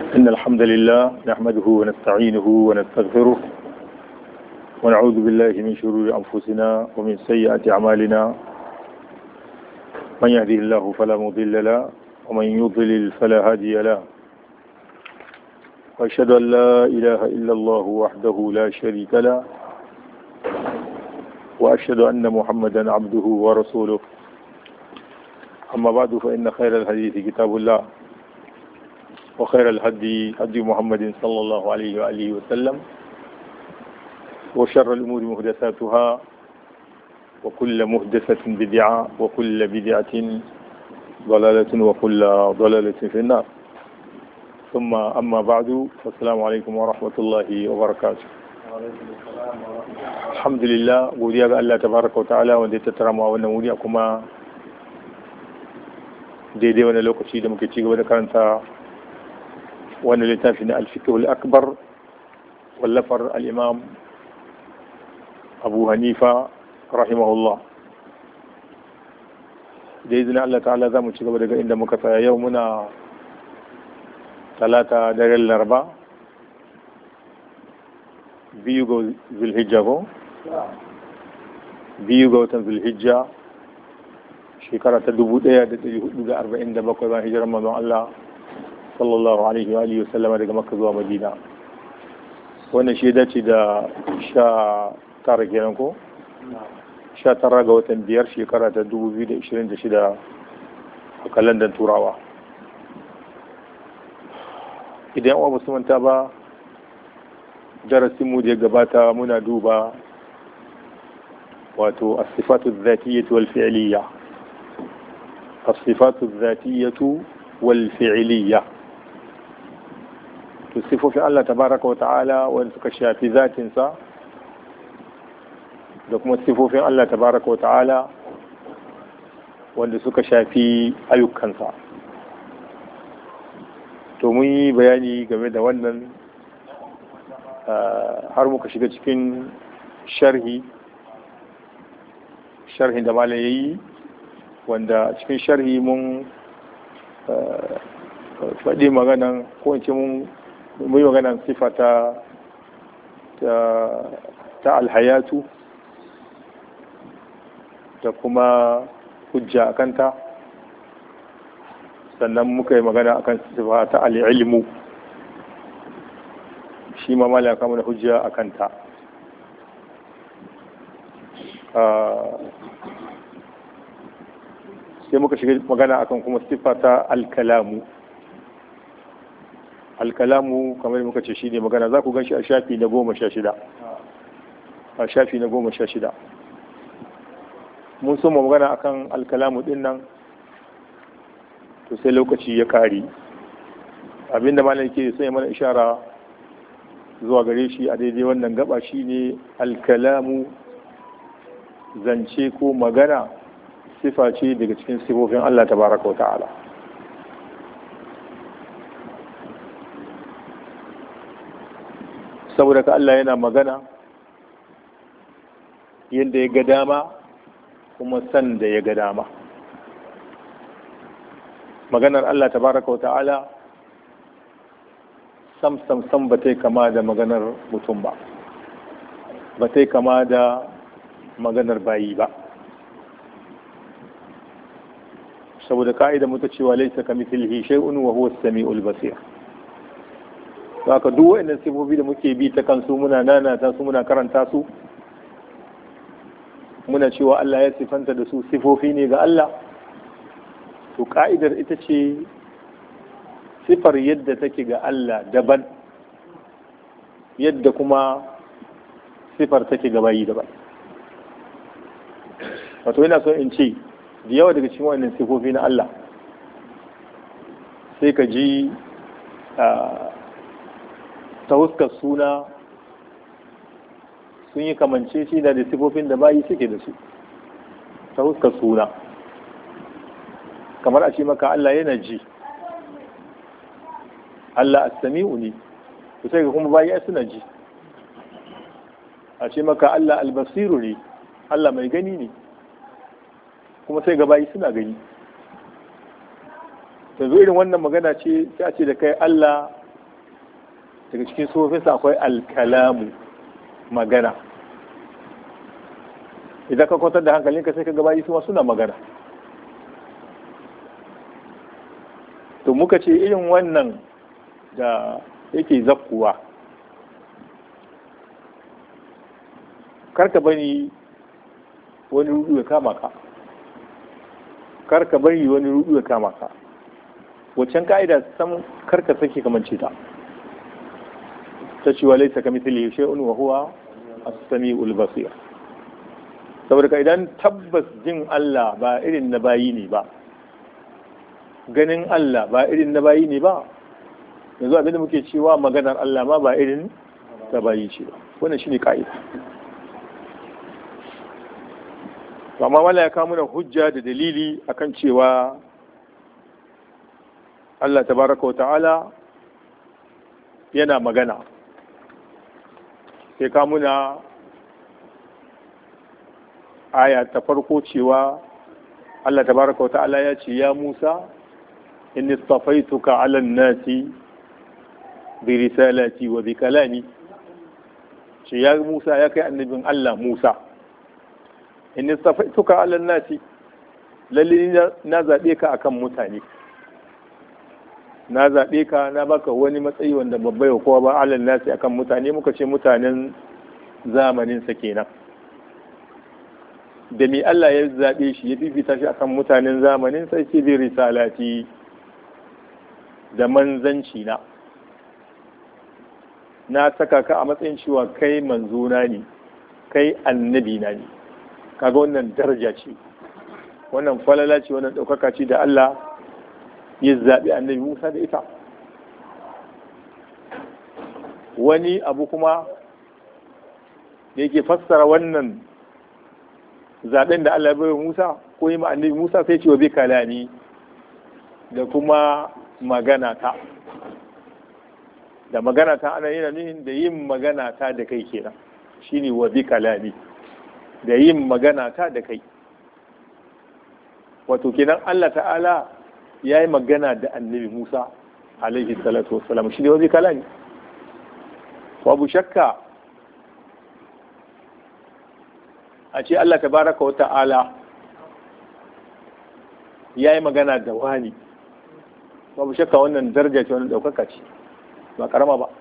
إن الحمد لله نحمده ونستعينه ونستغفره ونعوذ بالله من شرور أنفسنا ومن سيئات أعمالنا من يهده الله فلا مضل له ومن يضلل فلا هادي له وأشهد أن لا إله إلا الله وحده لا شريك له وأشهد أن محمدا عبده ورسوله أما بعد فإن خير الحديث كتاب الله وخير الهدي هدي محمد صلى الله عليه وآله وسلم وشر الأمور محدثاتها وكل محدثة بدعة وكل بدعة ضلالة وكل ضلالة في النار ثم أما بعد فالسلام عليكم ورحمة الله وبركاته. الحمد لله godiya ga Allah tabaraka wa ta'ala wanda ya tattara mu a wannan wuri kuma daidai wani lokaci da muke ci gaba da karanta wannan littafi na al-fiqh al-akbar wallafar al-imam Abu Hanifa rahimahullah. Da izinin Allah ta'ala za mu ci gaba daga inda muka tsaya. Yau muna talata daren laraba biyu ga zulhijja ko? biyu ga watan zulhijja shekara ta 1447 bayan hijirar manzon Allah sallallahu alaihi wa alihi wasallama daga Makka zuwa Madina. Wannan shi dace da 19 kenan ko? 19 ga watan biyar shekara ta 2026 a kalandar Turawa. Idan wa basu manta ba darasin mu da ya gabata muna duba wato as-sifatu adh-dhatiyyah wal fi'liyyah. As-sifatu adh-dhatiyyah wal fi'liyyah. To sifofin Allah tabaraka wa ta'ala wanda suka shafi zatinsa da kuma sifofin Allah tabaraka wa ta'ala wanda suka shafi ayyukansa. To mun yi bayani game da wannan har muka shiga cikin sharhin da malam yayi wanda cikin sharhi mun faɗi maganan ko in ce mun yi maganan sifa ta alhayatu da kuma hujja a kanta, sannan muka yi magana akan sifa ta al'ilmu shi ma malaka mana hujja a kanta. Sai muka shiga magana akan kuma sifa ta alkalamu. Alkalamu kamar muka ce shi ne magana, za ku gan shi a shafi na 16. A shafi na 16 mun so mu magana akan alkalamu din nan, to sai lokaci ya kare. Abinda malam yake so ya mana ishara zuwa gare shi a daidai wannan gaba shine alkalamu, zance ko magana sifa ce daga cikin sifofin Allah tabaraka wa ta'ala. Saboda ka Allah yana magana yadda ya ga dama kuma san da ya ga dama. Maganar Allah tabaraka wa ta'ala sam ba ta kama da maganar mutum ba, ba ta kama da maganar bayi ba. Saboda ka'ida muta cewa laisa kamithlihi shay'un wa huwa as-sami'ul basir. Haka duk waɗannan sifofi da muke bi ta kansu muna nanata su muna karanta su, muna cewa Allah ya sifanta da su sifofi ne ga Allah, to ka'idar ita ce sifar yadda take ga Allah daban, yadda kuma sifar take ga bayi daban. Wato yana so in ce da yawa daga cikin waɗannan sifofi na Allah sai ka ji ta huskar suna sun yi kamance shi da sifofin da bayi suke da su. Ta huskar suna kamar a ce maka Allah yana ji, Allah as-sami'u ne, to sai ga kuma bayi suna ji. A ce maka Allah al-basiru ne, Allah mai gani ne, kuma sai ga bayi suna gani. yanzu irin wannan magana ce sai a ce da kai Allah daga cikin sufofinsa akwai alkalamu, magana. Idan ka kwantar da hankalinka sai ka gabayi su suna magana. To muka ce irin wannan da yake zakkuwa, karka bari wani rudu ya kama ka, karka bari wani rudu ya kama ka. Waccan ka'ida san karka sake kamance ta cewa laisa kamithlihi shay'un wa huwa as-sami'ul basir. Saboda ka idan tabbas jin Allah ba irin na bayi ne ba, ganin Allah ba irin na bayi ne ba, yanzu abinda muke cewa maganar Allah ma ba irin ta bayi ce ba. Wannan shine ka'ida. Amma wala ya kawo mana hujja da dalili akan cewa Allah tabaraka wa ta'ala yana magana. Sai kawo muna aya ta farko cewa Allah tabaraka wa ta'ala ya ce, ya Musa inni istafaituka 'ala an-nasi bi risalati wa bi kalami. Ce ya Musa, ya kai annabin Allah Musa, inni istafaituka 'ala an-nasi, lalle na zabe ka akan mutane, na zabe ka, na baka wani matsayi wanda babba ya kowa ba. 'Ala an-nasi, akan mutane, muka ce mutanen zamanin sa kenan. Da me Allah ya zaɓe shi, ya fifita shi akan mutanen zamanin sai ce bi risalati, da manzanci na saka ka a matsayin cewa kai manzona ne, kai annabi na ne. Kaga wannan daraja ce, wannan falala ce, wannan ɗaukaka ce da Allah ya zaɓi annabi Musa da ita. Wani abu kuma da yake fassara wannan zaben da Allah ya bai Musa ko yi ma annabi Musa, sai ce wa bi kalami, da kuma magana ta. Da magana ta ana yana nufin da yin magana ta da kai kenan, shine wa bi kalami, da yin magana ta da kai. Wato kenan Allah ta'ala ya yi magana da annabi Musa alaihi salatu wassalam, shi ne wa bi kalami. Babu shakka a ce Allah tabaraka wa ta'ala ya yi magana da wani, babu shakka wannan daraja ce, wannan ɗaukaka ce, ba karama ba.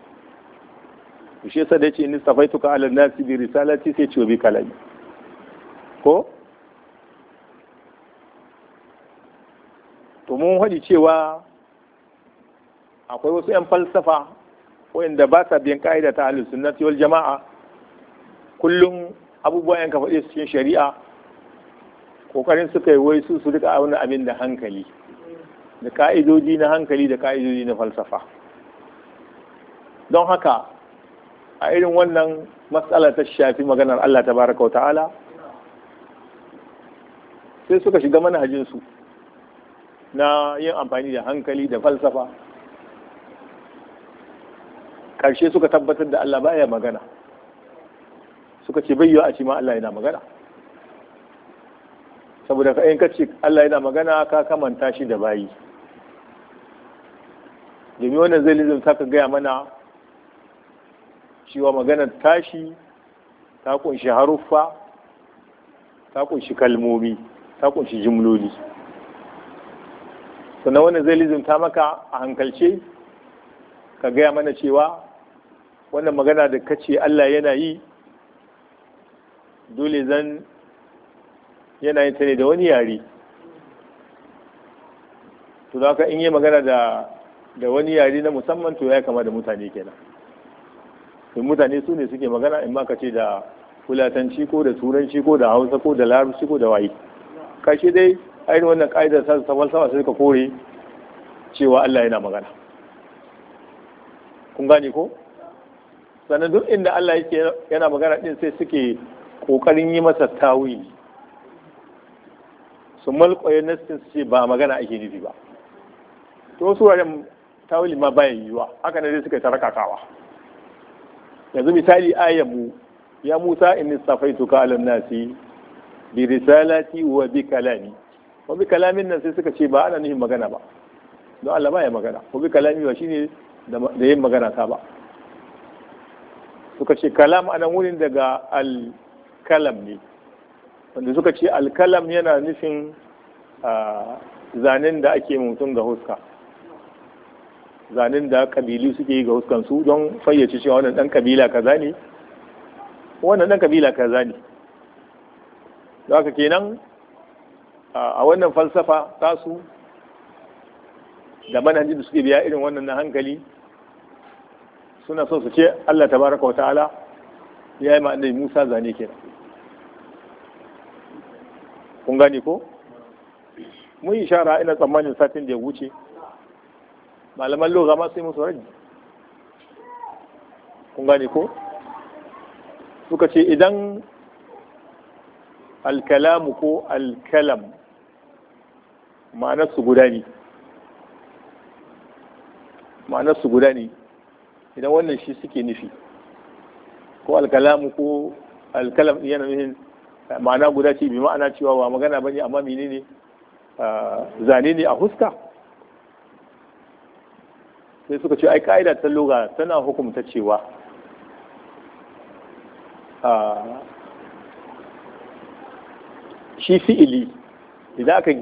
Shi yasa da yace inni safaituka 'ala an-nasi bi risalati, sai ce bi kalami. Ko to mun haɗi cewa akwai wasu 'yan falsafa wanda ba sa biyan ka'ida ta ahlus sunnati wal jama'a. Kullum abubuwan yanka faɗe su cikin shari'a, ƙoƙarin suka yi wai su rika auna abin da hankali, da ka'idoji na hankali, da ka'idoji na falsafa. Don haka a irin wannan matsala ta shafi maganar Allah tabaraka wa ta'ala, sai suka shiga manhajinsu na yin amfani da hankali da falsafa. Ƙarshe suka tabbatar da Allah baya magana, suka ce bayyo a ce ma Allah yana magana. Saboda ka in kace Allah yana magana, ka kamanta shi da bayi. Domin wannan zai lizimta ka gaya mana cewa maganar tashi ta kunshi haruffa, ta kunshi kalmomi, ta kunshi jimloli. Sannan wannan zai lizimta maka a hankalce ka gaya mana cewa wannan magana da kace Allah yana yi, dole zan yana yin ta ne da wani yare. To da in yi magana da wani yare na musamman, to ya kama da mutane kenan. To mutane su ne suke magana, in ma ka ce da fulatanci ko da turanci ko da hausa ko da larabci ko da waye. Kashe dai ainihin wannan ka'idar sa ta falsafa sai ka kore cewa Allah yana magana. Kun gane ko? Sannan duk inda Allah yake yana magana din, sai suke kokarin yi masa tawili, su malƙwaye nassin su ce ba magana ake nufi ba. To wasu wuraren tawili ma bayan yiwuwa, haka ne dai suka ta rakakawa. Yanzu misali ayyamu, ya Musa inni safaituka 'ala nasi bi risalati wa bi kalami. Wa bi kalamin nan sai suka ce ba ana nufin magana ba, don Allah baya magana. Wa bi kalami ba shine da yin magana ta ba. Suka ce kalam a nan wurin daga alkalam ne, wanda suka ce alkalam yana nufin zanen da ake mutum ga huska, zanen da kabilu suke yi ga huskansu don fayyace cewa wannan dan kabila kaza ne, wannan dan kabila kaza ne. Da haka kenan a wannan falsafa tasu da manhajin da suke biya irin wannan na hankali, suna so su ce Allah tabaraka wa ta'ala ya yi ma'anai Musa zane kenan. Kun gane ko? Mun yi shara ina tsammanin satin da ya wuce, malaman lugha ma sai musu raji. Kun gane ko? Suka ce idan alkalamu ko alkalam ma'anarsu guda ne, ma'anarsu guda ne, idan wannan shi suke nufi, ko alkalamu ko alkalam yana nufin ma'ana guda ce, bi ma'ana cewa wa magana bane amma menene zane ne a huska, sai suka ce ai ka'ida ta lugha tana hukumta cewa shi fi'ili idan aka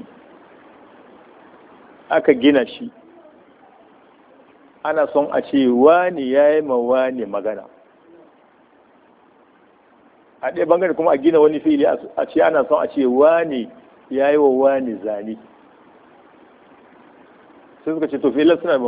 gina shi ana son a ce wani ya yi ma wani magana, a ɗaya bangare kuma a gina wani fi'ili a ce ana son a ce wani ya yi wa wani zane. Sai suka ce to fi'ilan suna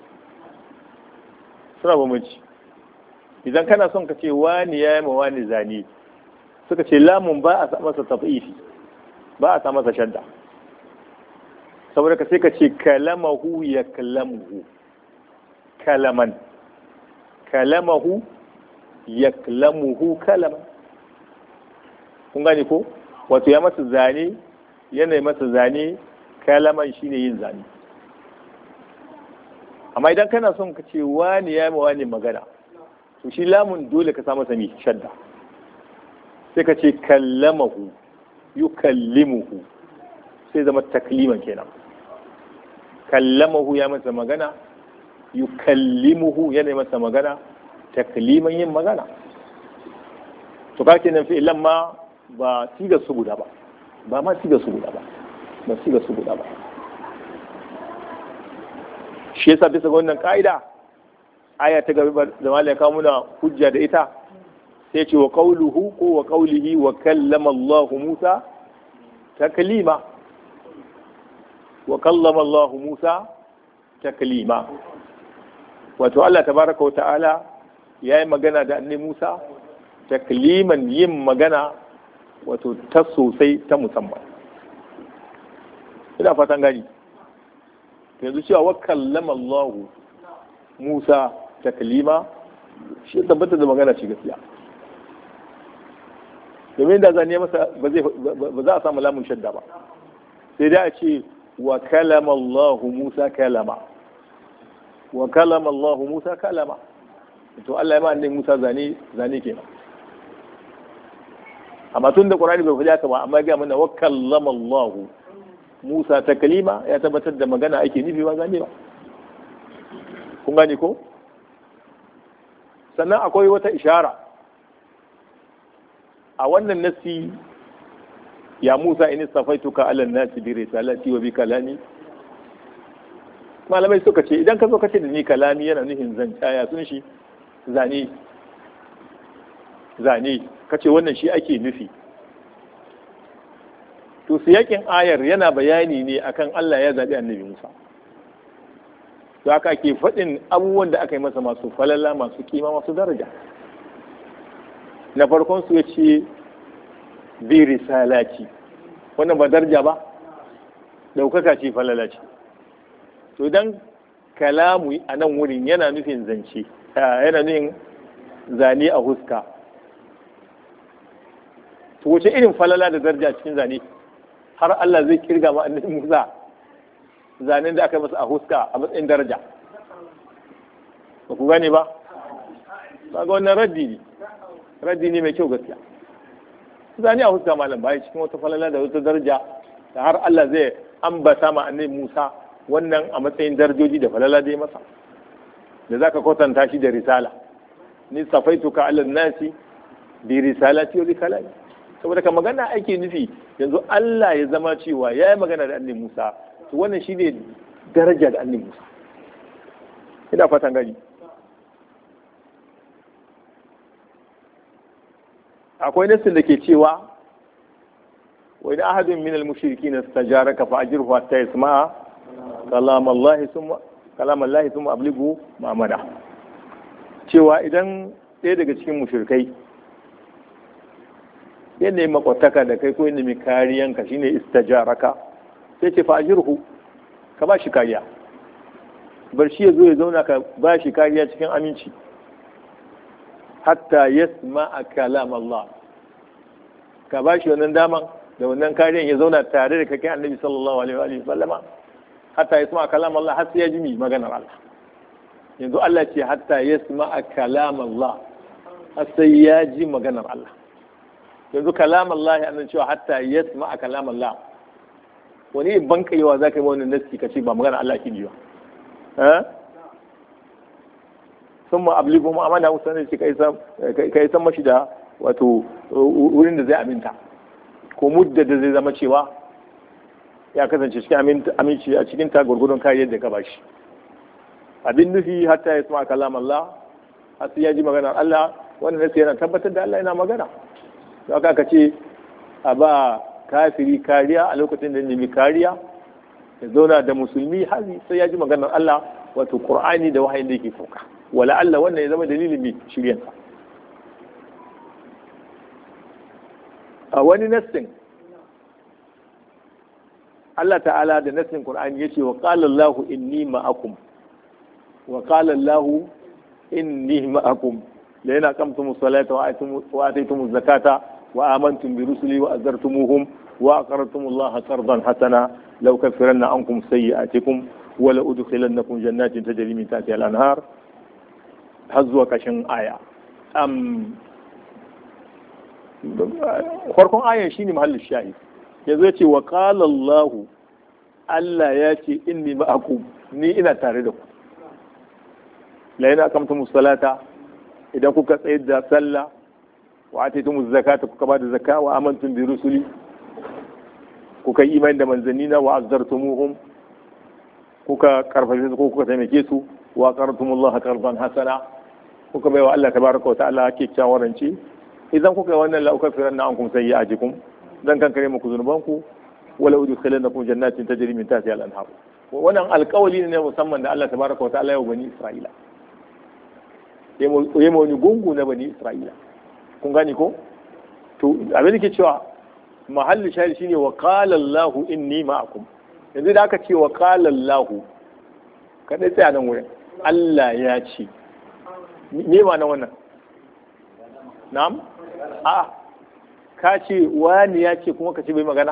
bambanci, idan kana son ka ce wani ya yi ma wani zane, suka ce lamun ba a sa masa tafi'ifi, ba a sa masa shadda, saboda ka sai ka ce kalamahu ya kalamuhu, kalaman, kalamahu ya kalamuhu kalaman. Kun gane ko? Wato ya masa zane, yanayi masa zane, kalaman shine yin zane. Amma idan kana son ka ce wani ya yi ma wani magana, to shi lamun dole ka sa masa ne shadda, sai ka ce kallamahu yukallimuhu, sai zama takliman kenan. Kallamahu ya masa magana, yukallimuhu yana masa magana, takliman yin magana. To ka kenan fi'ilan ma ba siga su guda ba, ba ma siga su guda ba, ba siga su guda ba. Shi yasa bisa ga wannan ka'ida, aya ta gaba da malaka muna hujja da ita, sai ce wa qawluhu ko wa qawlihi wa kallama Allah Musa taklima, wa kallama Allah Musa taklima. Wato Allah tabaraka wa ta'ala ya yi magana da annabi Musa takliman, yin magana wato ta sosai ta musamman. Ina fatan gani yanzu cewa wa kallama Allah Musa taklima shi tabbata da magana ce gaskiya, domin da zane masa ba za a samu lamun shadda ba, sai dai a ce wa kalama Allah Musa kalama, wa kalama Allah Musa kalama. To Allah ya ma annabi Musa zane kenan. Amma tun da Qur'ani bai faɗi haka ba, amma ga mana wa kallama Allah Musa taklima, ya tabbatar da magana ake nufi ba zane ba. Kun gane ko? Sannan akwai wata ishara a wannan nasi, ya Musa in safaituka ala nasi bi risalati wa bi kalami. Malamai suka ce idan ka zo ka ce da ni kalami yana nufin zancaya sun shi zane ka ce wannan shi ake nufi, to siyakin ayar yana bayani ne akan Allah ya zaɓi annabi Musa, to haka ke faɗin abubuwan da aka yi masa masu falala, masu kima, masu daraja. Na farkon su ya ce bi risalati, wannan ba daraja ba, ɗaukaka ce, falala ce. To idan kalamu a nan wurin yana nufin zance, yana nufin zane a huska, to wace irin falala da daraja cikin zane har Allah zai kirga ma annabi Musa zanen da aka masa a huska a matsayin daraja? Ba ku gane ba? Ba ga wannan raddi ne mai kyau gaskiya. Zane a huska malam bai cikin wata falala da wata daraja da har Allah zai ambata ma annabi Musa wannan a matsayin darajoji da falala da ya masa. da zaka kwatanta shi da risala ni safaituka ala nasi bi risalati wa bi kalami. Saboda ka magana ake nufi yanzu Allah ya zama cewa ya yi magana da annabi Musa, to wannan shine daraja da annabi Musa. Ina fatan gani. Akwai nasin da ke cewa wa idan ahadun min al-mushrikin istajaraka fa ajirhu hatta yasma'a kalam Allah thumma ablighu ma'amada. Cewa idan ɗaya daga cikin mushrikai ya nemi makwataka da kai ko ya nemi kariyanka shine istajaraka, sai ce fa ajirhu, ka ba shi kariya, bar shi ya zo ya zauna ka ba shi kariya cikin aminci hatta yasma'a kalam Allah, ka ba shi wannan daman da wannan kariyan ya zauna tare da kai annabi sallallahu alaihi wa sallama hatta yasma'a kalam Allah, har sai ya ji maganar Allah. Yanzu Allah ce hatta yasma'a kalam Allah, har sai ya ji maganar Allah. Yanzu kalam Allah ya cewa hatta yasma'a kalam Allah, wani ban kaiwa za ka yi wani nasi ka ce ba magana Allah ke ji ba. Sun ma abligu mu amana musamman ce ka yi san mashi da wato wurin da zai aminta ko mudda da zai zama cewa ya kasance cikin aminci a cikin ta gurgurdun kariyar da ka bashi. Abin nufi hatta ya sama kalam Allah, har sai ya ji maganar Allah. Wannan nasi yana tabbatar da Allah yana magana. Don haka ce a ba kafiri kariya a lokacin da nemi kariya, ya zauna da musulmi har sai ya ji maganar Allah, wato Qur'ani da wahayin da yake sauka. Wala Allah wannan ya zama dalilin bi shiryansa. A wani nassin Allah ta'ala da nassin Qur'ani yace wa qala Allahu inni ma'akum, wa qala Allahu inni ma'akum la in aqamtumus salata wa ataytumuz zakata wa amantum bi rusuli wa azartumuhum wa aqradtumullaha qardan hasana law kaffaranna ankum sayyi'atikum wa la udkhilannakum jannatin tajri min tahtiha al-anhar, har zuwa kashin aya. Farkon ayan shine mahallin shahid. Yanzu yace wa qala Allah ya ce inni ma'akum, ni ina tare da ku. La in aqamtumus salata, idan kuka tsayar da sallah, wa ataytumuz zakata, kuka ba da zakka, wa amantum bi rusuli, kuka yi imani da manzannina, wa azzartumuhum, kuka karfafe su ko kuka taimake su, wa qartumullaha qardan hasana, kuka bai wa Allah tabaraka wa ta'ala kyakkyawan rance, idan kuka yi wannan la ukaffiranna ankum sayyi'atikum, dan kankare muku zunubanku, wala udkhilannakum jannatin tajri min tahtiha al-anhar. Wannan alƙawali ne musamman da Allah tabaraka wa ta'ala ya bani Isra'ila. Yayi wani gungu na bani Isra'ila. Kun gane ko? To abin da ke cewa mahallin shahid shine wa qala Allahu inni ma'akum. Yanzu da aka ce wa qala Allahu, kada tsaya nan wurin. Allah ya ce. Me ma na wannan? Na'am? A ka ce wani ya ce kuma ka ce bai magana?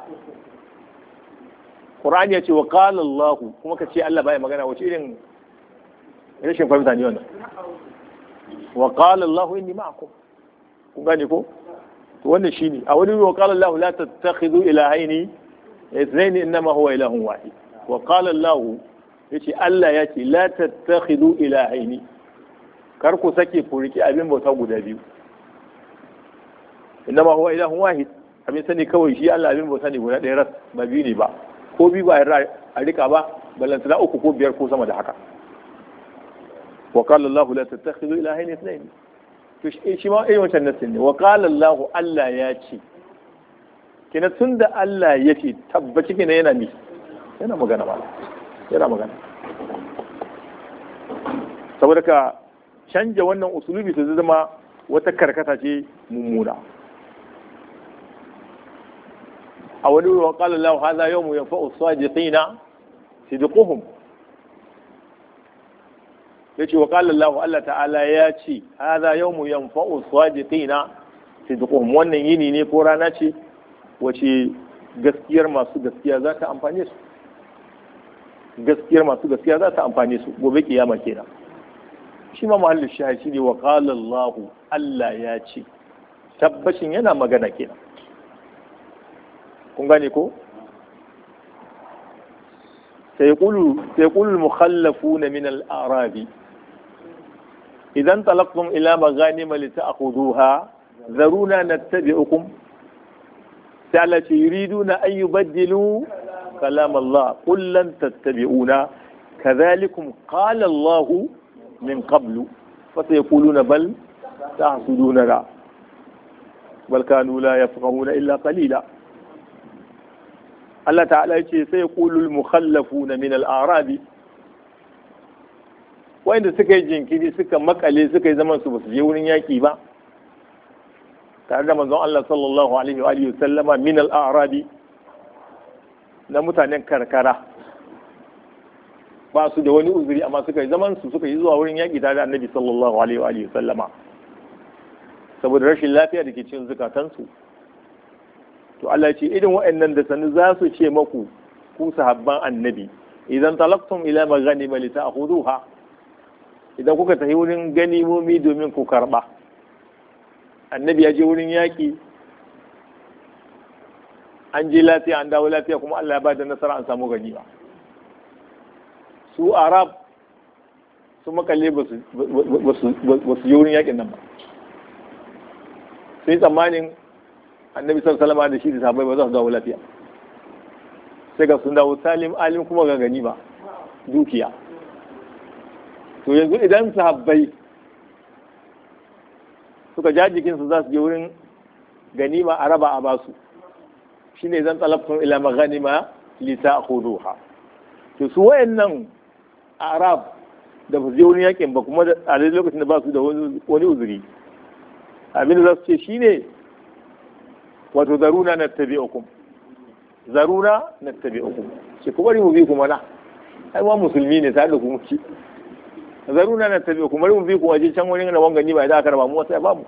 Qur'ani ya ce wa qala Allahu kuma ka ce Allah bai magana, wace irin rashin fahimta ne wannan? Wa qala Allahu inni ma'akum. Kun gane ko? To wannan shine. A wani wa qala Allahu la tattakhidhu ilahaini ithnain innama huwa ilahun wahid. Wa qala Allahu yace Allah ya ce la tattakhidhu ilahaini, kar ku sake ku riki abin bauta guda biyu. Innama huwa ilahun wahid, abin sani kawai shi Allah abin bauta ne guda ɗaya ras, ba biyu ne ba, ko biyu ba a rika ba, ballantana uku ko biyar ko sama da haka. Wa qala Allahu la tattakhidhu ilahaini ithnain. To shi ma irin wancan nasin ne. Wa qala Allahu, Allah ya ce. Kina tunda Allah ya ce, tabbaci kina yana mi, yana magana ba, yana magana. Saboda ka canja wannan usulubi ta zama wata karkata ce mummuna. A wani wa qala Allahu hadha yawmu yanfa'u as-sadiqina sidquhum. Yace wa qala Allahu, Allah ta'ala ya ce hadha yawmu yanfa'u as-sadiqina sidquhum, wannan yini ne ko rana ce wace gaskiyar masu gaskiya za ta amfane su. Gaskiyar masu gaskiya za ta amfane su gobe kiyama kenan. Shi ma mahallin shahid shi ne wa qala Allahu, Allah ya ce. Tabbacin yana magana kenan. Kun gane ko? Sai yaqulu al-mukhallafuna min al-a'rabi, idan talaqtum ila maghanim lita'khuduha zaruna nattabi'ukum sai Allah ce yuriduna an yubaddilu kalam Allah qul lan tattabi'una kadhalikum qala Allah min qablu fa sayaquluna bal tahsuduna bal kanu la yafqahuna illa qalila. Allah ta'ala yace sai yaqulul mukhallafuna min al-a'rabi wanda suka yi jinkiri suka makale suka yi zaman su basu je wurin yaki ba tare da manzon Allah sallallahu alaihi wa alihi sallama min al-a'rabi na mutanen karkara ba su da wani uzuri amma suka yi zaman su suka yi zuwa wurin yaki tare da Annabi sallallahu alaihi wa alihi sallama saboda rashin lafiya da ke cikin zukatansu. To Allah ce irin waɗannan da sanu za su ce maku ku sahabban Annabi idan talaqtum ila maghanim lita'khuduha idan kuka tafi wurin ganimomi domin ku karba. Annabi ya je wurin yaƙi an je lafiya an dawo lafiya kuma Allah ya ba da nasara an samu ganima. Su Arab su makalle ba su je wurin yaƙin nan ba, sai tsammanin Annabi sallallahu alaihi da shi da sahabbai ba za su dawo lafiya, sai ga sun dawo salim alim kuma ga ganima dukiya. To yanzu idan sahabbai suka ja jikinsu za su je wurin ganima a raba a basu, shi ne zan talabtun ila maghanima lita'khuduha. To su wayannan Arab da ba su je wurin yakin ba kuma a lokacin da ba su da wani uzuri, abin da za su ce shi ne wato zaruna nattabi'ukum ce ku bari mu bi ku mana, ai ma musulmi ne tare da ku muke, zaruna nattabi'ukum bari mu bi ku waje can wurin da wangani ba da aka raba mu sai babu.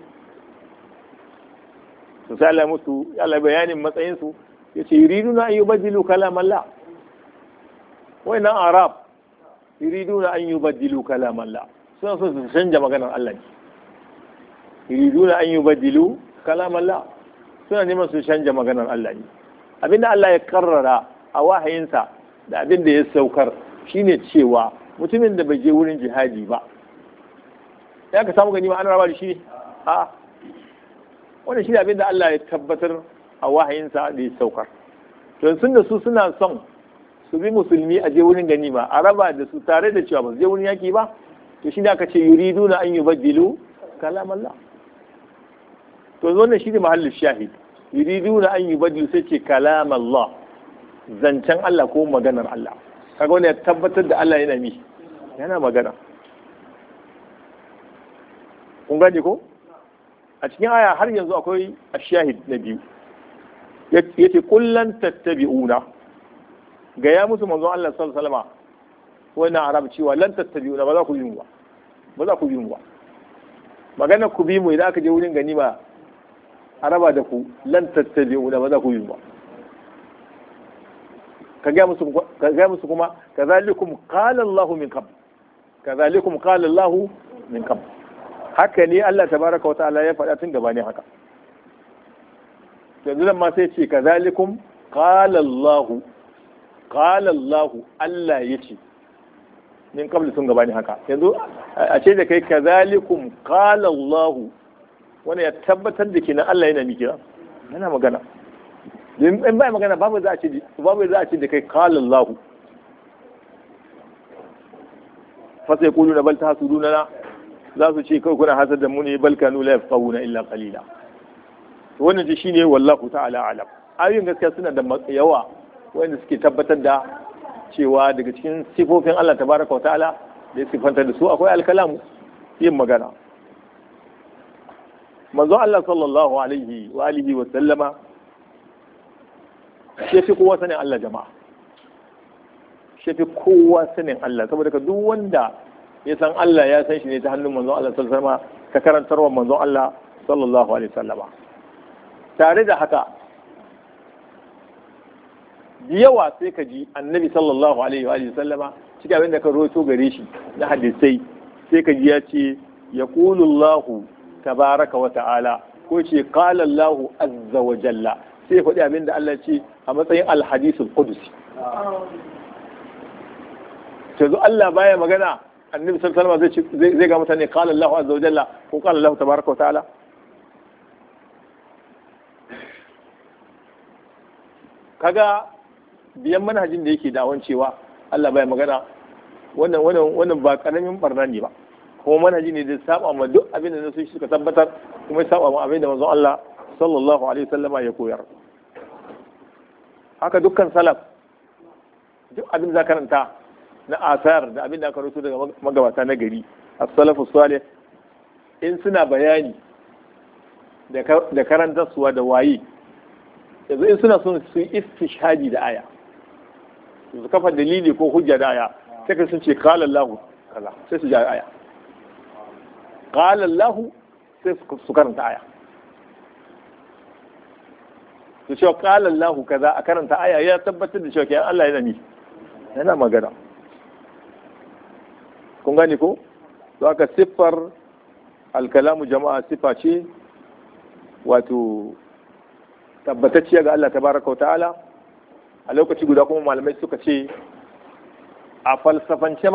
to sai Allah musu Allah bayanin matsayin su yace yuriduna an yubaddilu kalam Allah, nan Arab yuriduna an yubaddilu kalam Allah suna so su canja maganar Allah ne, yuriduna an yubaddilu kalam Allah suna neman su canja maganar Allah ne. Abinda Allah ya karrara a wahayinsa da abinda ya saukar shine cewa mutumin da bai je wurin jihadi ba ya ka samu ganima an raba da shi a wannan shine abinda Allah ya tabbatar a wahayinsa da ya saukar. To sun da su suna son su bi musulmi a je wurin ganima a raba da su tare da cewa ba su je wurin yaki ba, to shine aka ce yuriduna an yubaddilu kalam Allah. To wannan shine mahallin shahid, yuriduna an yubaddilu sai ce kalam Allah, zancen Allah ko maganar Allah. Kaga wannan ya tabbatar da Allah yana magana. Kun gane ko? A cikin aya har yanzu akwai ashahid na biyu. Yace kullan tattabi'una. Ga ya musu manzon Allah sallallahu alaihi wasallam wannan Arab cewa lan tattabi'una ba za ku bi mu ba. Ba za ku bi mu ba. Magana ku bi mu idan aka je wurin ganima a raba da ku lan tattabi'una ba za ku bi mu ba. ka ga musu kuma kazalikum qala Allahu min qabl, kazalikum qala Allahu min qabl. Haka ne Allah tabaraka wa ta'ala ya faɗa tun gaba ne haka. Yanzu nan ma sai ce kazalikum qala Allahu Allah yace min qabl tun gaba ne haka. Yanzu a ce da kai kazalikum qala Allahu wani ya tabbatar da kenan Allah yana miki yana magana. In ba magana babu za a ce da kai qala Allah fa sai kullu bal tahsuduna za su ce kai kuna hasad da mu ne bal kanu la yafqahuna illa qalila. To wannan ji shine wallahu ta'ala alam. Ayoyin gaskiya suna da yawa wanda suke tabbatar da cewa daga cikin sifofin Allah tabaraka wa ta'ala da ya sifantar da su akwai alkalamu, yin magana. Manzo Allah sallallahu alaihi wa alihi wa sallama shi fi kowa sanin Allah jama'a, shi fi kowa sanin Allah, saboda ka duk wanda ya san Allah ya san shi ne ta hannun manzon Allah sallallahu alaihi wasallam, ta karantarwa manzon Allah sallallahu alaihi wasallam. Tare da haka da yawa sai ka ji annabi sallallahu alaihi wa sallama cikin abin da ka roto gare shi na hadisai sai ka ji ya ce yaqulu Allahu tabaraka wa ta'ala ko ce qala Allahu azza wa jalla, sai ya faɗi abin da Allah ce a matsayin alhadisul qudusi. Yanzu Allah baya magana annabi sallallahu alaihi wasallam zai ga mutane qala Allahu azza wa jalla ko qala Allahu tabaraka wa ta'ala? Kaga biyan manhajin da yake dawon cewa Allah bai magana wannan ba karamin barna ne ba, kuma manhaji ne da saba ma duk abin da nasu suka tabbatar, kuma ya saba ma abin da manzon Allah sallallahu alaihi wasallama ya koyar. Haka dukkan salaf duk abin da karanta na asar da abin da aka rubuta daga magabata na gari as-salafus salih in suna bayani da karantarsuwa da waye, yanzu in suna son su yi istishhadi da aya, su kafa dalili ko hujja da aya, sai ka sun ce qala Allah kaza, sai su ja aya, qala Allah sai su karanta aya, su ce qala Allah kaza a karanta aya ya tabbatar da cewa kai Allah yana magana. Kun gane ko? To aka siffar alkalamu jama'a siffa ce wato tabbatacciya ga Allah tabaraka wa ta'ala. A lokaci guda kuma malamai suka ce a falsafance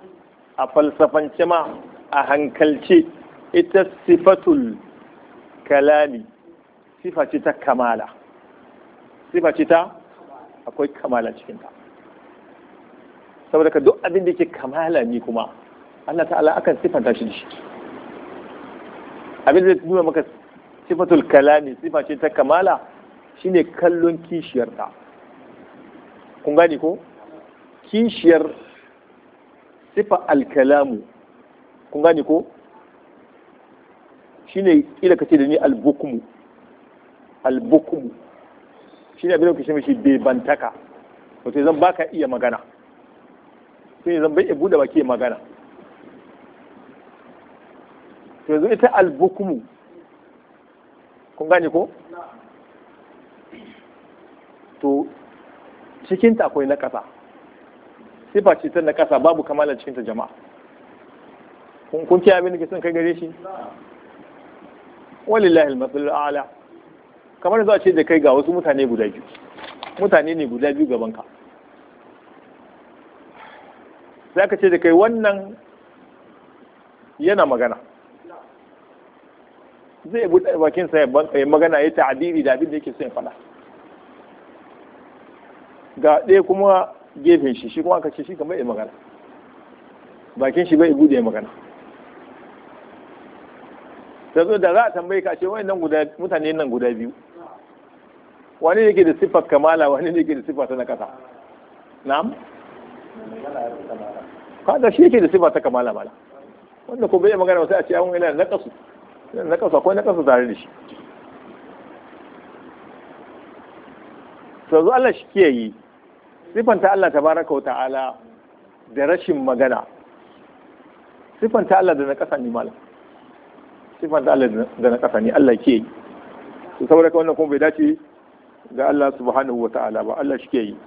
ma a hankalce ita sifatul kalami sifa ce ta kamala, sifa ce ta akwai kamala cikinta, saboda ka duk abin da yake kamala ne kuma Allah ta'ala akan sifanta shi da shi. Abin da zai nuna maka sifatul kalami sifa ce ta kamala shine kallon kishiyarta. Kun gane ko? Kishiyar sifa alkalamu, kun gane ko? Shine kila kace da ni albukmu shine abin da kake shi bebantaka, wato zan baka iya magana, sai zan bai bude baki magana. To yanzu ita albukmu, kun gane ko? To cikinta akwai na ƙasa, sifa ce ta na ƙasa, babu kamala cikinta jama'a. Kun kiyaye abin da ke son kai gare shi? Walillahi al-masalul a'la. Kamar za a ce da kai ga wasu mutane ne guda biyu gaban ka, sai aka ce da kai wannan yana magana, zai buɗe bakinsa ya magana ya ta'adiri da abin da yake so ya faɗa. Ga ɗaya kuma gefen shi kuma aka ce shi kamar ya magana, bakin shi bai buɗe ya magana. Ta zo da za a tambaye ka ce wayannan mutane nan guda biyu, wani ne ke da siffar kamala, wani ne ke da siffar ta na ƙasa? Na'am? Kada shi yake da siffa ta kamala mala, wanda ko bai magana sai a ce an yana na kasu akwai na kasu tare da shi. Sau Allah shi ke yi siffanta Allah tabaraka wa ta'ala da rashin magana, siffanta Allah da na kasa ne mala, siffanta Allah da na kasa ne Allah ke yi. To saboda wannan kuma bai dace ga Allah subhanahu wa ta'ala ba, Allah shi ke yi.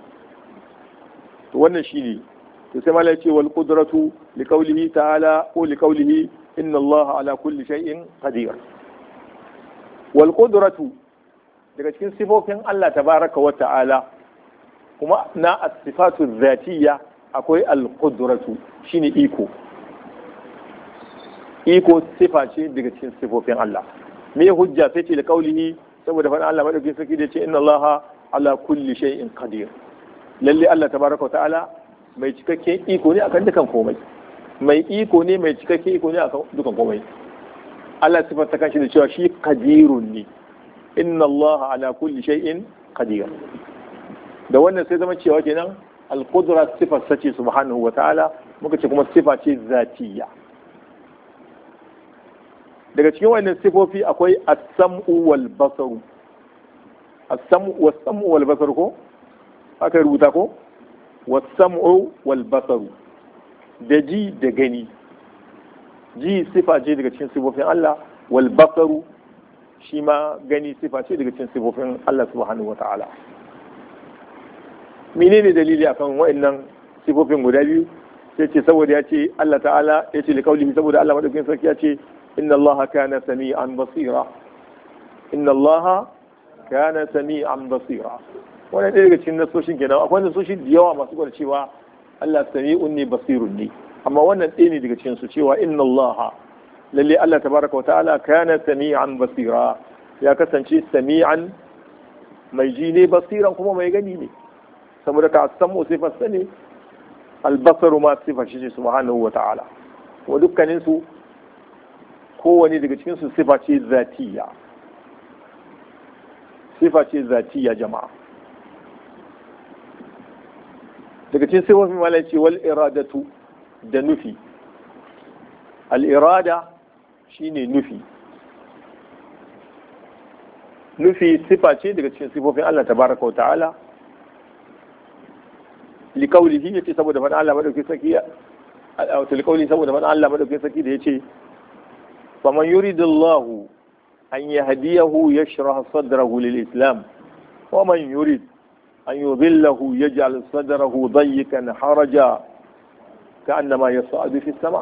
To wannan shi ne. To sai malai ce wal qudratu li qawlihi ta'ala ko li qawlihi inna Allah ala kulli shay'in qadir. Wal qudratu daga cikin sifofin Allah tabaraka wa ta'ala kuma na as-sifatu dhatiyya akwai al qudratu shine iko. Iko sifa ce daga cikin sifofin Allah. Me hujja sai ce li qawlihi saboda fa Allah madaukakin sarki da ce inna Allah ala kulli shay'in qadir. Lalle Allah tabaraka wa ta'ala mai cikakken iko ne akan dukan komai, mai iko ne mai cikakken iko ne akan dukan komai. Allah sifanta kanshi da cewa shi qadirun ne, inna Allah ala kulli shay'in qadir. Da wannan sai zama cewa kenan al-qudra sifar sace subhanahu wa ta'ala, muka ce kuma sifa ce zatiyya. Daga cikin wannan sifofi akwai as-sam'u wal basaru. As-sam'u was-sam'u wal basaru ko aka rubuta ko? Was-sam'u wal basaru, da ji da gani. Ji sifa ce daga cikin sifofin Allah, wal basaru shi ma gani sifa ce daga cikin sifofin Allah subhanahu wata'ala. Menene dalili akan wa'annan sifofin guda biyu? Sai ce saboda ya ce Allah ta'ala ya ce liqaulihi, saboda Allah madaukakin sarki ya ce inna Allah kana sami'an basira. Inna Allah kana sami'an basira. Wannan ɗaya daga cikin nasoshin kenan. Akwai nasoshi da yawa masu gwada cewa Allah sami'un ne basirun ne. amma wannan ɗaya ne daga cikin su cewa inna Allah lalle Allah tabaraka wa ta'ala kana sami'an basira, ya kasance sami'an mai ji ne, basiran kuma mai gani ne. saboda ka samu sifar sa ne, albasaru ma sifar shi ce subhanahu wa ta'ala. wa dukkanin su kowane daga cikin su sifa ce zatiya, sifa ce zatiya jama'a. daga cikin sifofin malai ce wal iradatu, da nufi. al irada shine nufi. nufi sifa ce daga cikin sifofin Allah tabaraka wa ta'ala, liqaulihi yace saboda man Allah madauki saki wato liqauli saboda man Allah madauki saki da yace faman yuridullahu an yahdiyahu yashrah sadrahu lil islam wa man yurid an yudhillahu yaj'al sadrahu dayyikan haraja ka'annama yas'adu fis sama'.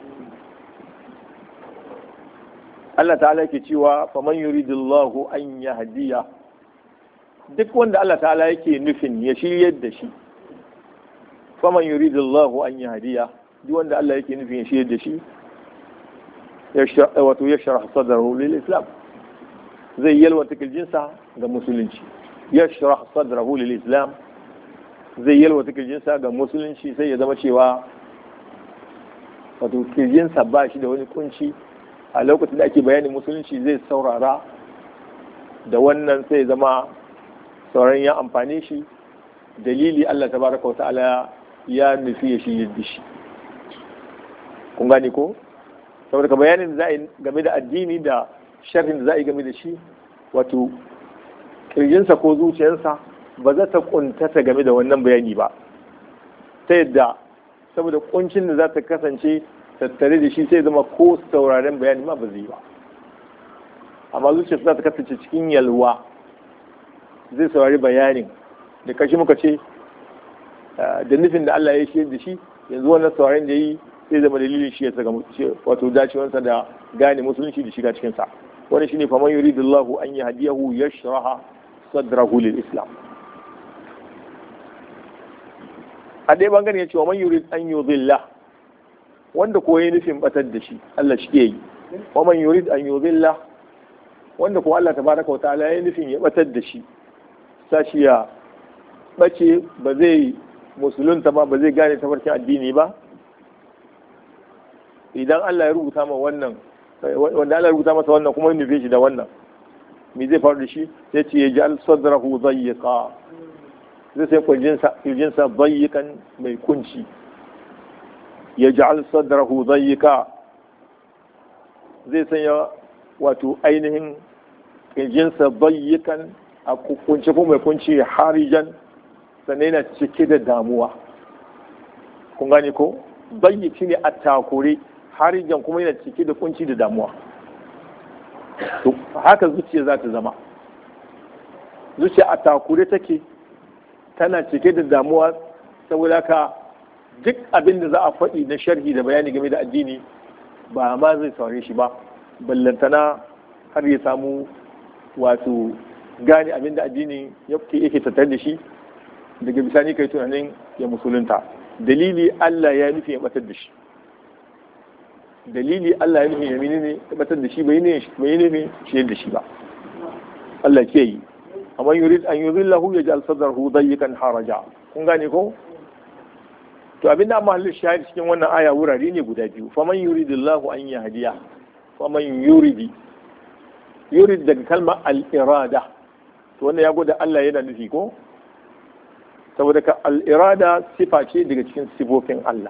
Allah ta'ala yake cewa faman yuridullahu an yahdiya, duk wanda Allah ta'ala yake nufin ya shiryar da shi. faman yuridullahu an yahdiya, duk wanda Allah yake nufin ya shiryar da shi, wato yashrah sadrahu lil islam, zai yalwata kirjinsa ga musulunci. yashrah sadrahu lil islam, zai yalwata kirjinsa ga musulunci, sai ya zama cewa wato kirjinsa ba shi da wani kunci. a lokacin da ake bayanin musulunci zai saurara da wannan, sai zama sauran ya amfani shi. dalili Allah tabaraka wa ta'ala ya nufi ya shi yadda shi. kun gane ko? saboda ka bayanin da za a yi game da addini da sharhin da za a yi game da shi, wato kirjinsa ko zuciyarsa ba za ta kuntata game da wannan bayani ba, ta yadda saboda kuncin da za ta kasance tattare da shi sai zama ko sauraren bayani ma ba zai ba. amma zuciya za ta kasance cikin yalwa, zai saurari bayanin da kashi muka ce da nufin da Allah ya shi da shi. yanzu wannan sauraren da yi sai zama dalilin shi ya saka wato dacewarsa da gane musulunci da shiga cikinsa. wani shine faman yuridullahu an yahdiyahu yashraha sadrahu lil islam. a dai bangaren ya ce wa man yurid an yudhillah, wanda ko yi nufin batar da shi Allah shi ke yi. wa man yurid an yudhillah, wanda ko Allah tabaraka wa ta'ala ya nufin ya batar da shi, sashi ya bace, ba zai musulunta ba, ba zai gane tafarkin addini ba. idan Allah ya rubuta ma wannan, wanda Allah ya rubuta masa wannan kuma ya nufe shi da wannan, me zai faru da shi? sai ce ya ja'al sadrahu dayyiqa, zai sai kirjinsa dayyikan mai kunci. ya ja'al sadrahu dayyika, zai sanya wato ainihin kirjinsa dayyikan a kunci ko mai kunci, harijan, sannan yana cike da damuwa. kun gane ko? dayyik shine a takure, harijan kuma yana cike da kunci da damuwa. to haka zuciya za ta zama. zuciya a takure take, tana cike da damuwa, saboda ka duk abin da za a faɗi na sharhi da bayani game da addini ba ma zai saurare shi ba, ballantana har ya samu wato gane abin da addini yake tattare da shi, daga bisani kai tunanin ya musulunta. dalili Allah ya nufi ya batar da shi. dalili Allah ya nufi ya mini ne ya batar da shi, bai nufi shi da shi ba. Allah ke yi. amma yurid an yudhillahu yaj'al sadrahu dayyikan haraja. kun gane ko? to abinda amma halin shahid cikin wannan aya wurare ne guda biyu. faman yuridillahu an yahdiya, faman yurid daga kalmar al-irada, to wannan ya gwada Allah yana nufi ko? saboda ka al-irada sifa ce daga cikin sifofin Allah.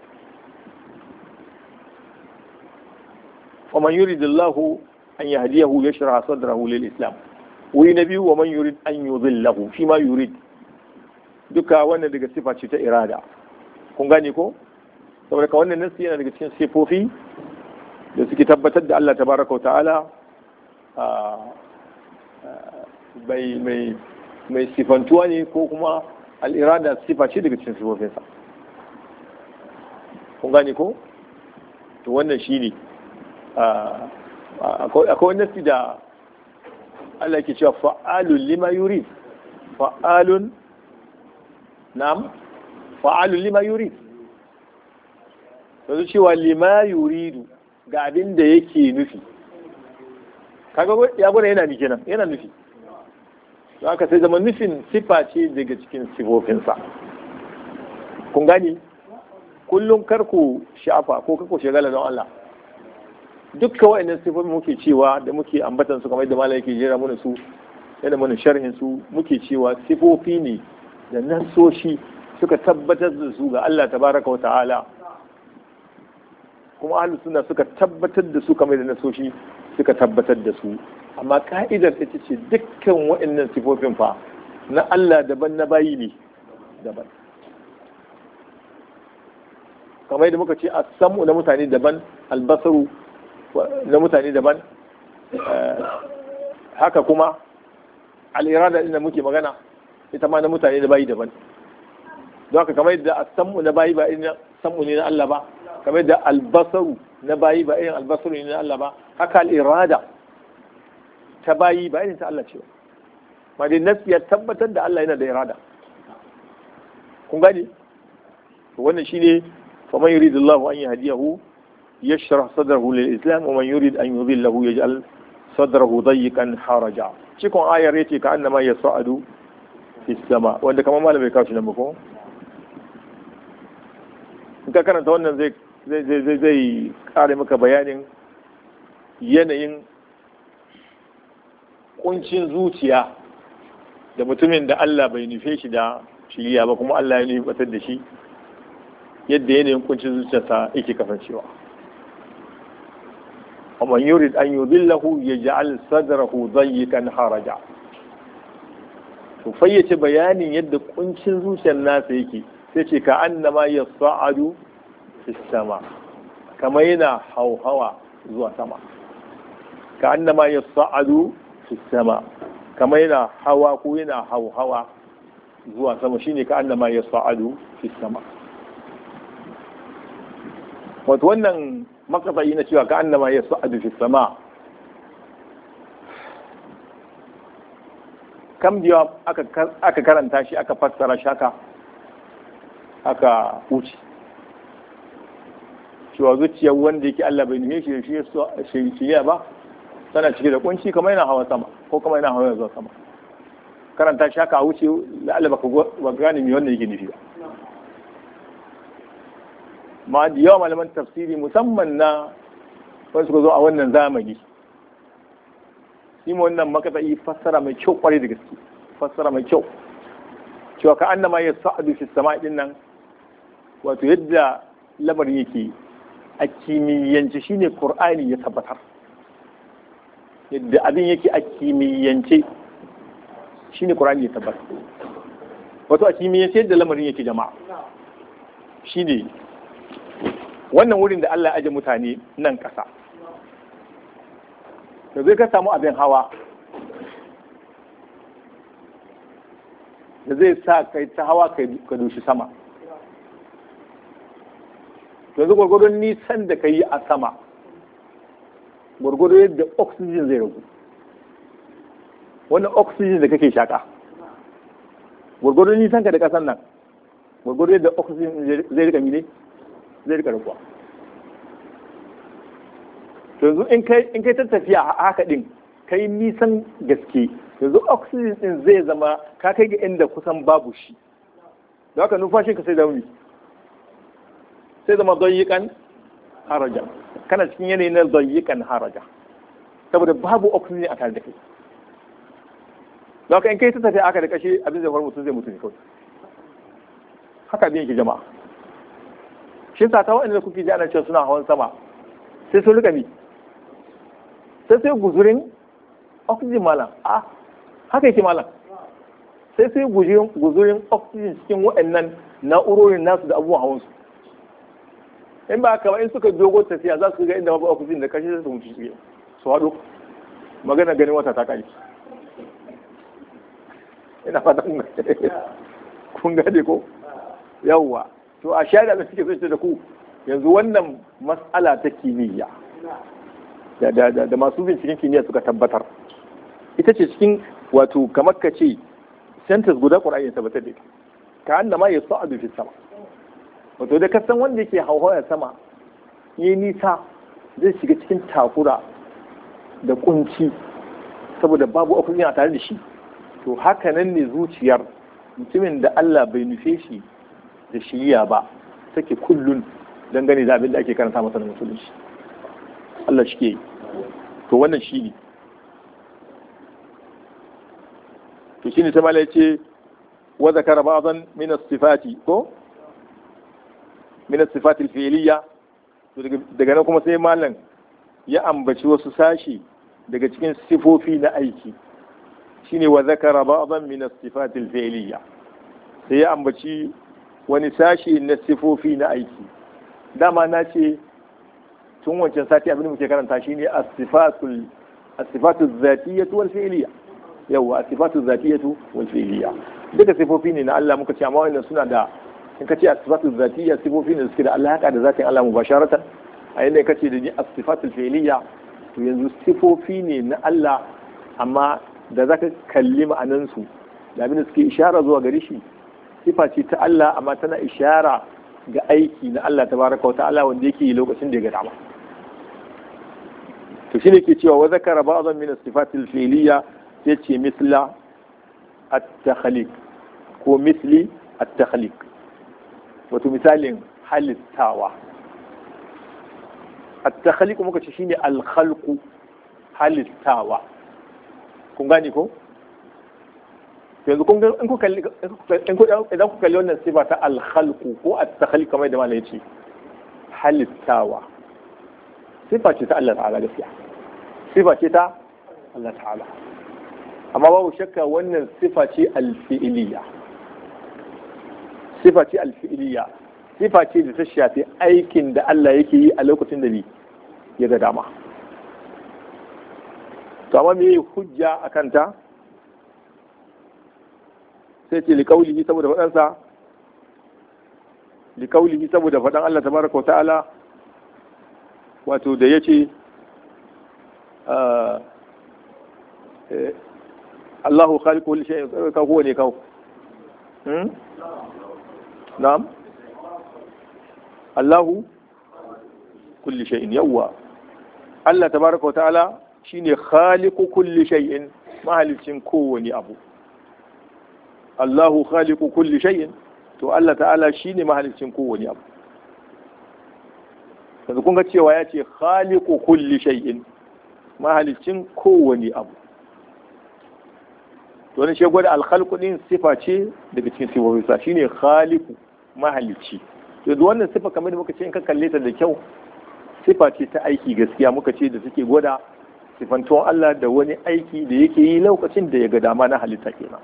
faman yuridillahu an yahdiyahu yashrah sadrahu lil islam. wuri na biyu wa man yurid an yudhillahu, shi ma yurid, duka wannan daga sifa ce ta irada. kun gane ko? saboda ka wannan nasi yana daga cikin sifofi da suke tabbatar da Allah tabaraka wa ta'ala mai sifantuwa ne, ko kuma al'irada sifa ce daga cikin sifofinsa. kun gane ko? to wannan shi ne akwai wani nasi da Allah ke cewa fa'alun lima yuri, fa'alun lima yuri. yanzu cewa lima yuridu ga abin da yake nufi, kaga ya gwada yana nufi kenan, yana nufi. To haka sai zama nufin sifa ce daga cikin sifofinsa. Kun gani kullum karku shafa ko karku shagala don Allah. Dukkan wa'annan sifofin muke cewa da muke ambatan su kamar yadda malai yake jera mana su, yana mana sharhin su, muke cewa sifofi ne da nasoshi suka tabbatar da su ga Allah tabaraka wa ta'ala, kuma ahlus sunna suka tabbatar da su kamar da nasoshi suka tabbatar da su. Amma ka'idar ita ce dukkan wa'annan sifofin fa na Allah daban na bayi ne daban. Kamar yadda muka ce as-sam'u na mutane daban, al-basaru na mutane daban, haka kuma al-irada din da muke magana ita ma na mutane da bayi daban. Don haka kamar yadda as-sam'u na bayi ba irin sam'u ne na Allah ba, kamar yadda al-basaru na bayi ba irin al-basaru ne na Allah ba, haka al-irada ta bayi ba irin ta Allah ce ba. Ma dai nasi ya tabbatar da Allah yana da irada. Kun gani? Wannan shine faman yuridullahu an yahdiyahu yashrah sadrahu lil islam wa man yurid an yudhillahu yaj'al sadrahu dayyqan haraja. Cikon ayar yace ka annama yas'adu fis sama, wanda kamar malamai kawo shi nan ba ko? In ka karanta wannan zai kare maka bayanin yanayin kuncin zuciya da mutumin da Allah bai nufe shi da shiriya ba, kuma Allah ya nufatar da shi, yadda yanayin kuncin zuciyarsa yake kasancewa. ومن يريد أن يضله يجعل صدره ضيقا حرجا. to fayyace bayanin yadda kuncin zuciyar nasa yake sai ce ka annama yas'adu fis sama, kamar yana hauhawa zuwa sama. Ka annama yas'adu fis sama, kamar yana hawa ko yana hauhawa zuwa sama, shine ka annama yas'adu fis sama. Wato wannan makasayi na cewa ka annama yas'adu fis sama, kam da aka karanta shi, aka fassara shi, aka wuce cewa zuciyar wanda yake Allah bai nufe shi shiriya ba tana cike da kunci kamar yana hawa sama ko kamar yana hawa zuwa sama. Karanta shi aka wuce, la'alla baka gane me wanda yake nufi ba. Ma da yawa malaman tafsiri musamman na wanda suka zo a wannan zamani, yi wannan makasai fassara mai kyau kwarai da gaske, fassara mai kyau cewa ka annama ya sa'adu fi sama din nan, wato yadda lamarin yake a kimiyyance shine Qur'ani ya tabbatar. Yadda abin yake a kimiyyance shine Qur'ani ya tabbatar. Wato a kimiyyance yadda lamarin yake jama'a shine wannan wurin da Allah ya aje mutane nan ƙasa. Da zai ka samu abin hawa da zai sa kai ta hawa ka dushi sama. Yanzu gwargwadon nisan da ka yi a sama, gwargwadon yadda oxygen zai ragu. Wannan oxygen da kake shaka, gwargwadon nisan ka da kasan nan, gwargwadon yadda oxygen zai rika mine, zai rika raguwa. Yanzu in kai ta tafiya a haka din, kai nisan gaske, yanzu oxygen din zai zama ka kai ga inda kusan babu shi. Da haka numfashin ka sai da wuni, sai zama dayyqan haraja, kana cikin yanayi na dayyqan haraja, saboda babu oxygen a tare da kai. Da haka in kai ta tafiya haka da kashe abin zai faru, mutum zai mutu ne kawai. Haka abin yake jama'a. Shi sa ta waɗanda kuke ji ana cewa suna hawan sama sai sun rika mi, sai guzurin oxygen malam, haka yake malam, sai guzurin oxygen cikin waɗannan na'urorin nasu da abubuwan hawansu. In ba haka ba, in suka dogo tafiya za su ga inda babu oxygen da kashe su mutu su haɗo, magana ganin wata ta kare. Ina fata kun gane ko yawwa. To a shaida da suke zai da ku yanzu wannan mas'ala ta kimiyya da masu binciken kimiyya suka tabbatar, ita ce cikin wato kamar ka ce sentence guda Qur'ani ya tabbatar da ita. Ka annama ya sa'adu fi sama, wato da kasan wanda yake hauhawar sama yi nisa zai shiga cikin takura da kunci saboda babu oxygen a tare da shi. To haka nan ne zuciyar mutumin da Allah bai nufe shi da shiriya ba take kullun dangane da abin da ake karanta masa da musulunci. Allah shi ke yi. To wannan shi ne. To shi ne ta mala ce wa zakara ba'dan min as-sifati ko min as-sifati al-fi'liyya. Daga nan kuma sai malam ya ambaci wasu sashi daga cikin sifofi na aiki, shine wa zakara ba'dan min as-sifati al-fi'liyya. Sai ya ambaci wani sashi na sifofi na aiki. Dama na ce tun wancan sati abin da muke karanta shine as-sifatu az-zatiyyatu wal fi'liyya. Yawa as-sifatu az-zatiyyatu wal fi'liyya duka sifofi ne na Allah, muka ce amma wannan suna da, in ka ce as-sifatu az-zatiyya sifofi ne da suke da alaka da zatin Allah mubasharatan, a yanda ka ce da ni as-sifatu al-fi'liyya to yanzu sifofi ne na Allah amma da zaka kalli ma'anansu da abin da suke ishara zuwa gare shi sifa ce ta Allah amma tana ishara ga aiki na Allah tabaraka wa ta'ala wanda yake yi lokacin da ya ga dama. To shine ke cewa wa zakara ba'dhan min as-sifati al-fi'liyya, yace misla at-takhliq ko misli at-takhliq, wato misalin halittawa. At-takhliq muka ce shine al-khalqu, halittawa. Kun gane ko? Yanzu kun ga in ku kalli idan ku kalli wannan sifa ta al-khalqu ko at-takhliq kamar da malai yace halittawa, sifa ce ta Allah ta'ala gaskiya, sifa ce ta Allah ta'ala, amma babu shakka wannan sifa ce al-fi'liya, sifa ce al-fi'liya, sifa ce da ta shafi aikin da Allah yake yi a lokacin da ya ga dama. To amma me hujja akan ta? Sai ce liqaulihi, saboda faɗansa, liqaulihi saboda faɗan Allah tabaraka wa ta'ala, wato da yace Allahu khaliqu kulli shay'in, ka huwa ne kawo na'am Allahu kulli shay'in, yawwa Allah tabaraka wa ta'ala shine khaliqu kulli shay'in, mahalicin kowani abu. Allahu khaliqu kulli shay'in, to Allah ta'ala shine mahalicin kowani abu. Yanzu kun ga cewa ya ce khaliqu kulli shay'in, mahalicin kowani abu. To wannan shi gwada al-khalqu din sifa ce daga cikin sifofinsa, shine khaliqu, mahalicci. Yanzu wannan sifa kamar da muka ce in ka kalle ta da kyau, sifa ce ta aiki gaskiya, muka ce da suke gwada sifantuwan Allah da wani aiki da yake yi lokacin da ya ga dama na halitta kenan.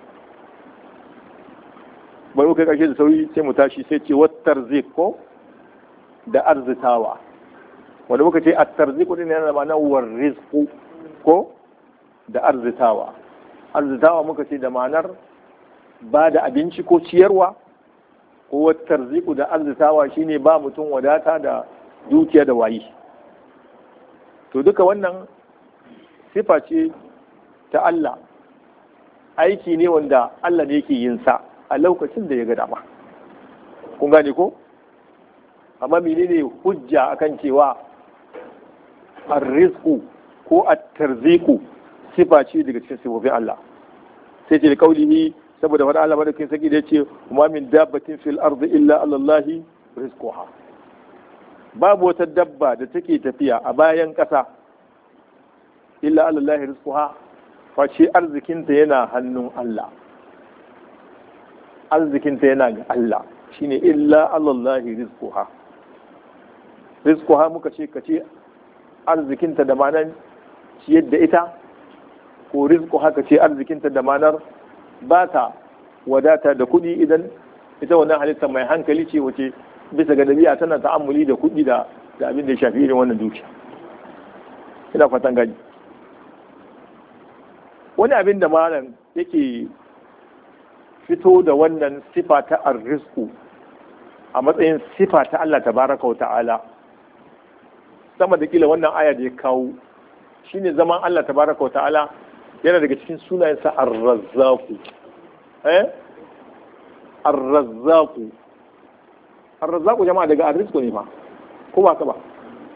Bari muka karshe da sauri sai mu tashi, sai ce wat-tarziq ko da arzitawa, wanda muka ce at-tarziq din yana da ma'ana war-rizqu ko da arzitawa. Arzitawa muka ce da ma'anar ba da abinci ko ciyarwa, ko wat-tarziq da arzitawa shine ba mutum wadata da dukiya da wayi. To duka wannan sifa ce ta Allah, aiki ne wanda Allah ne yake yin sa a lokacin da ya ga dama. Kun gane ko? Amma menene hujja akan cewa ar-rizqu ko at-tarziqu sifa ce daga cikin sifofin Allah? Sai ce da kaulihi, saboda wani Allah madaukakin saki da yace ma min dabbatin fil ardi illa ala Allah rizquha, babu wata dabba da take tafiya a bayan ƙasa illa ala Allah rizquha, face arzikinta yana hannun Allah, arzikinta yana ga Allah, shine illa ala Allah rizquha. Rizquha muka ce kace arzikinta da ma'anar ciyar da ita, ko rizquha kace arzikinta da ma'anar ba ta wadata da kuɗi, idan ita wannan halitta mai hankali ce wace bisa ga dabi'a tana ta'ammuli da kuɗi da abin da ya shafi irin wannan dukiya. Ina fatan gani. Wani abin da malam yake fito da wannan sifa ta arrizku a matsayin sifa ta Allah tabaraka wa ta'ala, sama da kila wannan aya da ya kawo, shine zaman Allah tabaraka wa ta'ala yana daga cikin sunayensa ar-razzaqu. Ar-razzaqu, ar-razzaqu jama'a daga ar-rizqu ne fa, ko ba ka ba?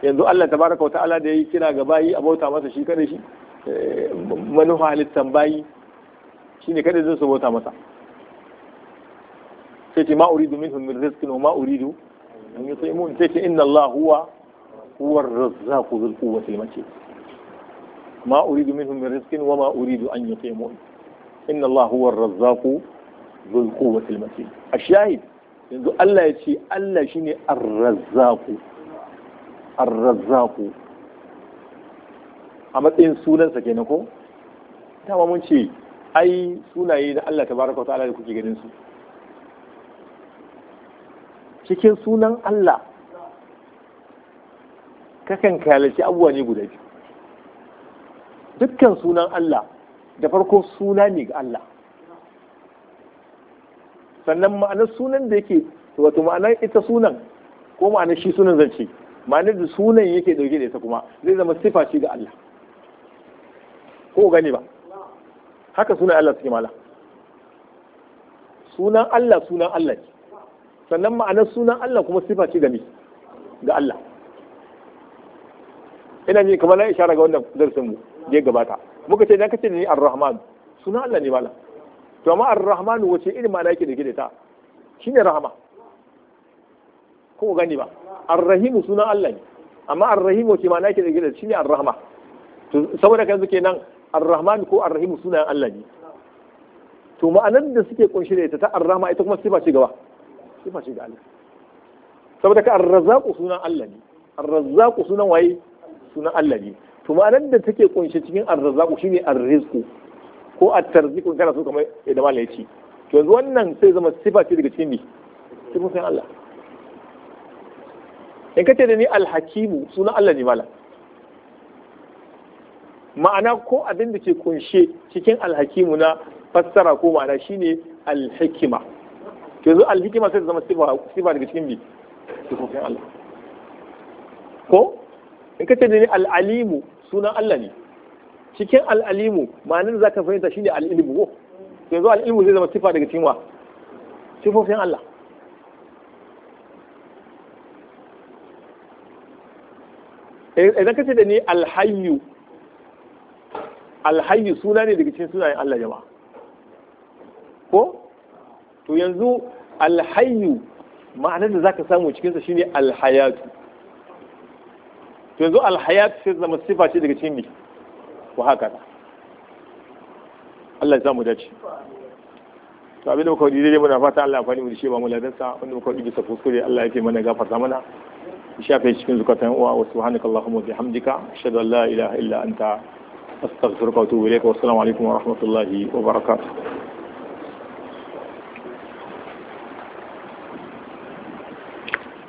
yanzu Allah tabaraka wa ta'ala da yayi kira ga bayi a bauta masa shi kada shi manufa halittan bayi shine kada zai su bauta masa. sai ce ma uridu minhum min rizqin wa ma uridu an yut'imun, sai ce inna Allah huwa ar-razzaqu dhul quwwati al-matin. ma uridu minhum min rizqin wa ma uridu an yut'imun, inna Allah huwa ar-razzaqu dhul quwwati al-matin. ashahid yanzu Allah ya ce Allah shine ar-razzaqu a matsayin sunansa kenan ko dama mun ce ai sunaye da Allah tabaraka wa ta'ala da kuke ganin su cikin sunan Allah kakan kalaci abubuwa ne guda biyu. Dukkan sunan Allah da farko suna ne ga Allah, sannan ma'anar sunan da yake wato ma'anar ita sunan ko ma'anar shi sunan zance ma'anar da sunan yake dauke da ita kuma zai zama sifa ce ga Allah ko gani ba haka sunan Allah suke mala. Sunan Allah ne, sannan ma'anar sunan Allah kuma sifa ce ga Allah. Ina ne kamar na ishara ga wannan darasin mu da ya gabata muka ce dan kace ni ar-rahman sunan Allah ne mala, to amma ar-rahman wace irin ma'ana yake da ta shine rahama ko gani ba. ar-rahim sunan Allah ne, amma ar-rahim wace ma'ana yake da ta shine ar-rahma. to saboda kan suke nan ar-rahman ko ar-rahim sunan Allah ne, to ma'anar da suke kunshi da ita ta ar-rahma ita kuma sifa ce ga Allah. saboda ka ar-razzaq sunan Allah ne, ar-razzaq sunan waye sunan Allah ne, to ma'anar da take kunshi cikin ar-razzaq shine ar-rizq ko at-tarziq kana so kamar da malai ya ce. to yanzu wannan sai zama sifa ce daga cikin sifofin Allah. in kace da ni al-hakimu sunan Allah ne mala, ma'ana ko abin da ke kunshe cikin al-hakimu na fassara ko ma'ana shine al-hikima. to yanzu al-hikima sai zama sifa daga cikin sifofin Allah. ko in kace da ni al-alimu sunan Allah ne, cikin al-alimu ma'anar zaka fahimta shine al-ilmu ko yanzu al-ilmu zai zama sifa daga cikin sifofin Allah. idan kace da ni al-hayyu suna ne daga cikin sunayen Allah jama'a ko to yanzu al-hayyu ma'anar da zaka samu cikin sa shine al-hayatu. to yanzu al-hayat sai zama sifa ce daga cikin wa haka Allah ya samu dace. to abin da muka wadi dai muna fata Allah ya fani mu da shi ba mu ladansa, wanda muka wadi bisa kuskure Allah ya fi mana gafarta mana, shafe cikin zukatan uwa. wa subhanakallahumma wa bihamdika ashhadu an la ilaha illa anta astaghfiruka wa atubu ilayk. wa assalamu alaikum wa rahmatullahi wa barakatuh.